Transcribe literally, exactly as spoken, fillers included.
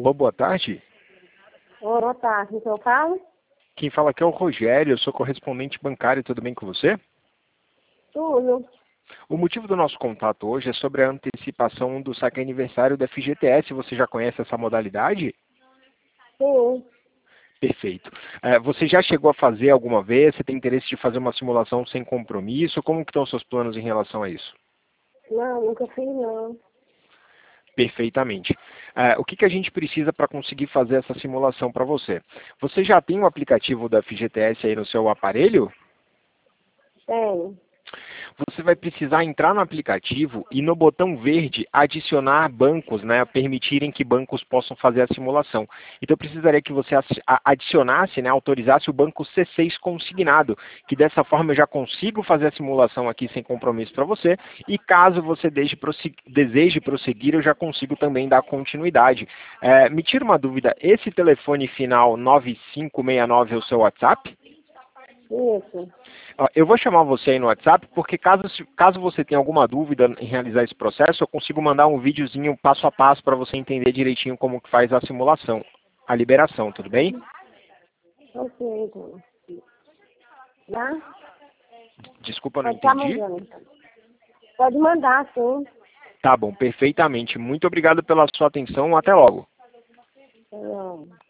Alô, boa tarde. Oi, boa tarde. Então eu falo? Quem fala aqui é o Rogério, eu sou correspondente bancário, tudo bem com você? Tudo. O motivo do nosso contato hoje é sobre a antecipação do saque aniversário da F G T S. Você já conhece essa modalidade? Sim. Perfeito. É, você já chegou a fazer alguma vez? Você tem interesse de fazer uma simulação sem compromisso? Como que estão os seus planos em relação a isso? Não, nunca fiz não. Perfeitamente. É, o que, que a gente precisa para conseguir fazer essa simulação para você? Você já tem o aplicativo da F G T S aí no seu aparelho? Tenho. Você vai precisar entrar no aplicativo e no botão verde adicionar bancos, né, permitirem que bancos possam fazer a simulação. Então eu precisaria que você adicionasse, né, autorizasse o banco C seis consignado, que dessa forma eu já consigo fazer a simulação aqui sem compromisso para você, e caso você deseje prosseguir, eu já consigo também dar continuidade. É, me tira uma dúvida, esse telefone final nove cinco seis nove é o seu WhatsApp? Isso. Eu vou chamar você aí no WhatsApp, porque caso, caso você tenha alguma dúvida em realizar esse processo, eu consigo mandar um videozinho passo a passo para você entender direitinho como que faz a simulação, a liberação, tudo bem? Ok, então. Tá? Desculpa, não Pode estar entendi. mandando, então. Pode mandar, sim. Tá bom, perfeitamente. Muito obrigado pela sua atenção. Até logo. Não.